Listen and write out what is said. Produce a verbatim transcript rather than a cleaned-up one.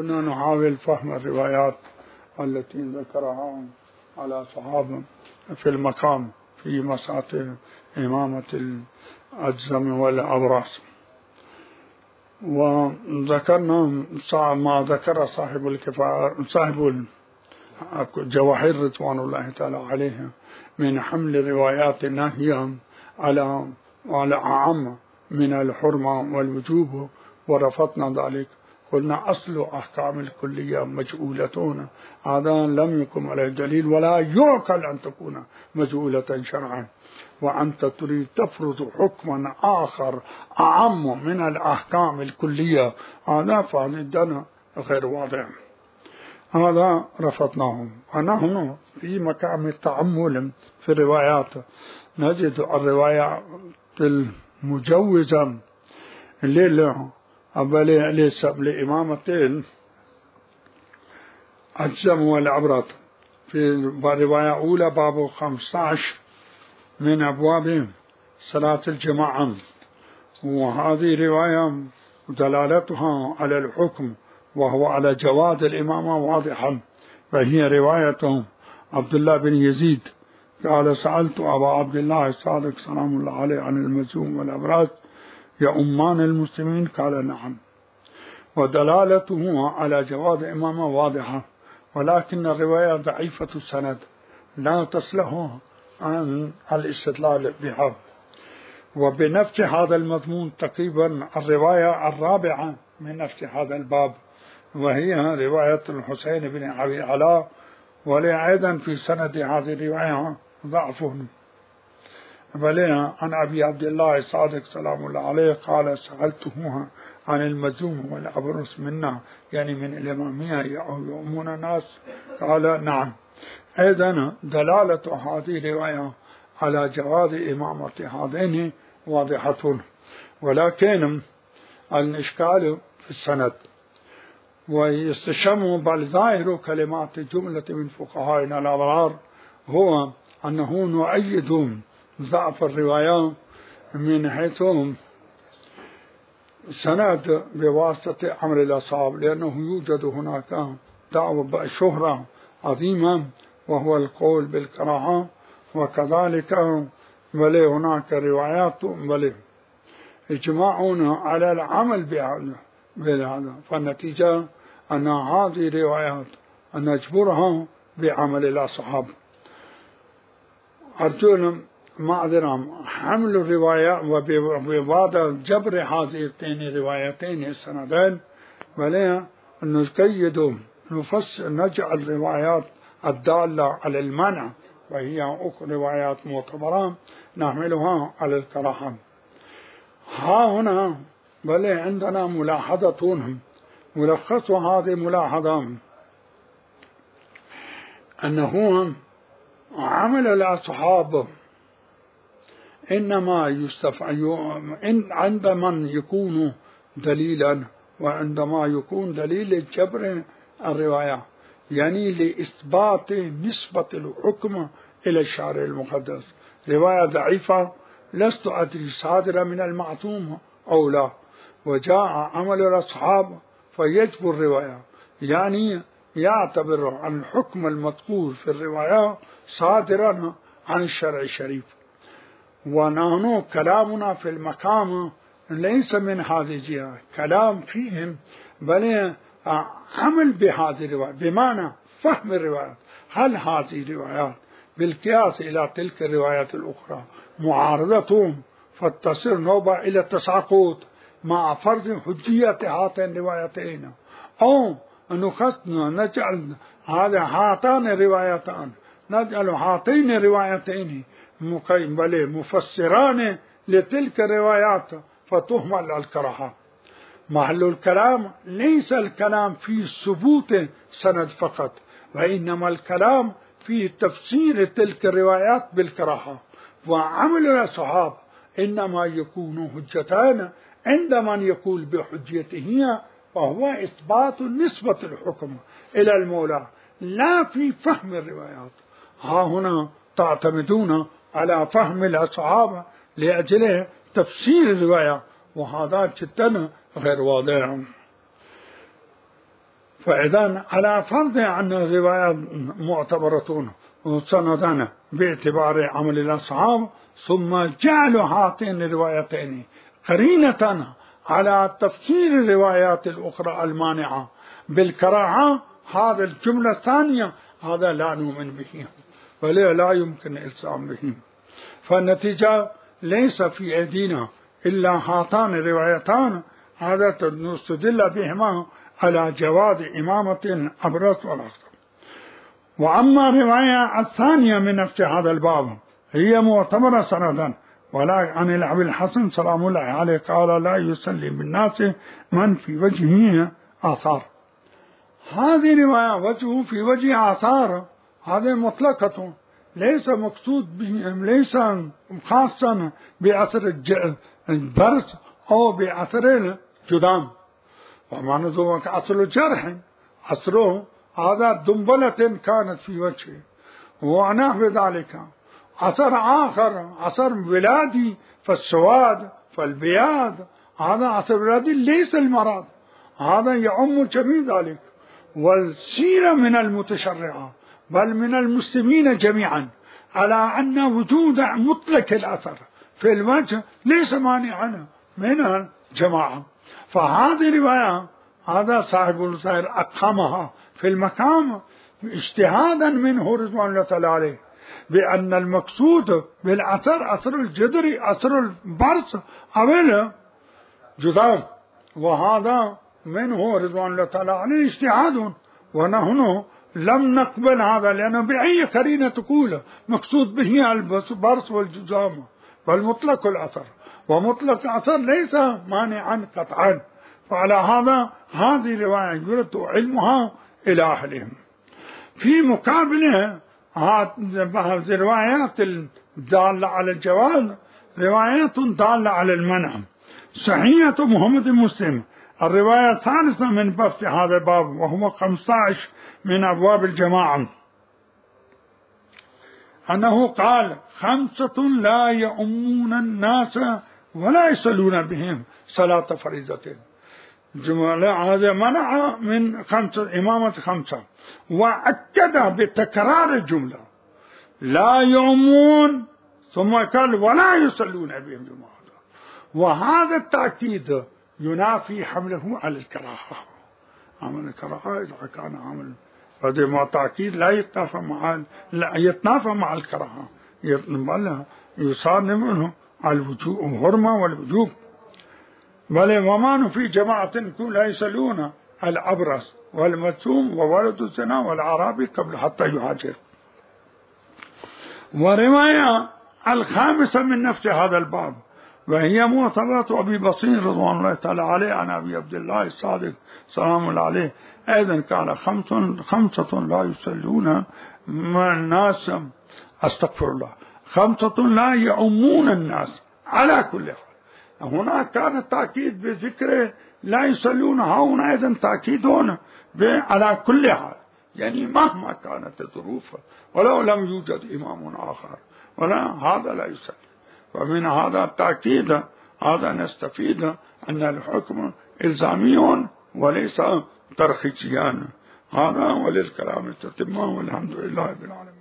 كنا نحاول فهم الروايات التي ذكرها على صحابة في المقام في مسألة إمامة الأجزم والأبرص. وذكرنا ما ذكر صاحب الكفاية صاحب الجواهر رضوان الله تعالى عليه من حمل روايات النهي على على أعم من الحرمة والوجوب، ورفضنا ذلك. قلنا أصل أحكام الكلية مجهولة، هذا لم يكن عليه دليل ولا يعقل أن تكون مجهولة شرعا، وأنت تريد تفرض حكما آخر أعم من الأحكام الكلية، هذا فعندنا غير واضح، هذا رفضناه. ونحن في مقام التأمل في الروايات نجد الرواية المجوزة لإمامة الأجزم والأبرص في الرواية أولى باب خمسة عشر من أبواب صلاة الجماعة، وهذه رواية دلالتها على الحكم وهو على جواز الإمامة واضحا، وهي رواية عبد الله بن يزيد قال سألت أبا عبد الله الصادق سلام الله عليه عن المجزوم والأبرص يؤمان المسلمين؟ قال نعم. ودلالته على جواز إمامة واضحة، ولكن الرواية ضعيفة السند لا تصلح عن الاستدلال بها. وبنفس هذا المضمون تقريبا الرواية الرابعة من نفس هذا الباب، وهي رواية الحسين بن أبي علاء، ولأيضا في سند هذه الرواية ضعف، بل عن أبي عبد الله الصادق سلام الله عليه قال سألته عن المجزوم والأبرص منا، يعني من الإمامية يؤمون الناس؟ قال نعم. أيضا دلالة هذه الرواية على جواز إمامة هذين واضحة، ولكن الإشكال في السند. ويستشم بل ظاهر كلمات جملة من فقهائنا الأبرار هو أنه نؤيد ضعف الرواية من حيث سند بواسطة أمر الأصحاب، لأنه يوجد هناك دعوة شهرة عظيمة وهو القول بالكراهة، وكذلك بل هناك روايات بل اجماعنا على العمل بهذا، فالنتيجة أن هذه الروايات نجبرها بعمل الأصحاب. أرجو معذرة حمل الرواية وبعد جبر هذين الروايتين السندين، بل نقيد نفسر نجعل الروايات الدالة على المنع وهي روايات معتبرة نحملها على الكراهة. ها هنا بل عندنا ملاحظة ملخص هذه الملاحظة أنه عمل الأصحاب إنما يستفعل إن عندما يكون دليلا، وعندما يكون دليل الجبر الرواية، يعني لإثبات نسبة الحكم إلى الشارع المقدس. رواية ضعيفة لست أدري صادرة من المعصوم أو لا، وجاء عمل الأصحاب فيجبر الرواية، يعني يعتبر عن الحكم المذكور في الرواية صادرا عن الشرع الشريف. ونحن كلامنا في المقام ليس من هذه الجهة، كلام فيهم بل عمل بهذه الرواية، بمعنى فهم الروايات. هل هذه الروايات بالقياس إلى تلك الروايات الأخرى معارضة فتصير نوبة إلى التساقط مع فرض حجية هاتين الروايتين، أو نخصنا نجعل هذا هاتان الروايتان نجعل هاتين الروايتين بل مفسران لتلك الروايات فتهمل الكراهة. محل الكلام ليس الكلام في ثبوت سند فقط، وإنما الكلام في تفسير تلك الروايات بالكراهة. وعمل الأصحاب إنما يكون حجتان عند من يقول بحجيته، وهو إثبات نسبة الحكم إلى المولى لا في فهم الروايات. ها هنا تعتمدون على فهم الأصحاب لأجل تفسير الرواية، وهذا جدا غير واضح. فإذا على فرض أن الروايات معتبرة سندان باعتبار عمل الأصحاب، ثم جعلوا هاتين الروايتين قرينة على تفسير الروايات الأخرى المانعة بالكراهة، هذا الجملة الثانية هذا لا نؤمن به ولا لا يمكن الإلزام به. فالنتيجة ليس في أيدينا إلا هاتان الروايتان، هذا نستدل بهما على جواز إمامة الأبرص والأخضر. وأما الرواية الثانية من نفس هذا الباب هي معتبرة سندا، ولا عن الأبي الحسن سلام الله عليه قال لا يسلي بالناس من في وجهه آثار. هذه رواية وجهه في وجه آثار هذه مطلقة، ليس مقصود بهم، ليس خاصا بأثر البرص أو بأثر الجذام، وما نذوق أصل الجرح أصله هذا دنبلة كانت في وجهه ونحو ذلك. أثر آخر أثر ولادي فالسواد فالبياض، هذا أثر ولادي ليس المرض، هذا يعم جميع ذلك. والسيرة من المتشرعة بل من المسلمين جميعا على أن وجود مطلق الأثر في الوجه ليس مانعا من الجماعة. فهذه رواية هذا صاحب الظاهر أقامها في المقام اجتهادا منه رضوان الله تعالى عليه بأن المقصود بالأثر أثر الجدري أثر البرص أو الجذام، وهذا منه رضوان الله تعالى عليه اجتهاد، ونحن لم نقبل هذا لأنه بأي قرينة تقول مقصود به البرص والجذام، بل مطلق الأثر، ومطلق الأثر ليس مانعا قطعا. فعلى هذا هذه رواية يرد علمها إلى أهلهم. في مقابلها هذه الروايات الدالة على الجواز روايات دالة على المنع. صحيحة محمد مسلم الرواية الثالثة من باب هذا الباب وهو خمسة عشر من أبواب الجماعة أنه قال خمسة لا يؤمون الناس ولا يصلون بهم صلاة فريضة. جملة هذا منع من خمسة إمامة خمسة، وأكد بتكرار الجملة لا يؤمون ثم قال ولا يصلون بهم جماعة، وهذا التأكيد ينافي حمله على الكراهة. عمل الكراهة إذا كان عمل هذا ما تأكيد لا يتنافى مع لا يتنافى مع الكراهة، بل يصار منه على الوجوب الحرمة والوجوب. بل وما في جماعة لا يصلون الأبرص والمثوم وولد الزنا والعرابي قبل حتى يهاجر. ورواية الخامسة من نفس هذا الباب وهي معتبرة أبي بصير رضوان الله تعالى عليه عن أبي عبد الله الصادق سلام الله عليه أيضا قال خمسة خمسة لا يصلون مع الناس، أستغفر الله، خمسة لا يؤمون الناس على كل حال. هنا كان التأكيد بذكر لا يصلون، هنا أيضا تأكيد هنا على كل حال، يعني مهما كانت الظروف ولو لم يوجد إمام آخر ولا هذا لا يصلي. ومن هذا التأكيد هذا نستفيد أن الحكم إلزامي وليس ترخيصيا. هذا وللكلام التتمة والحمد لله بالعالمين.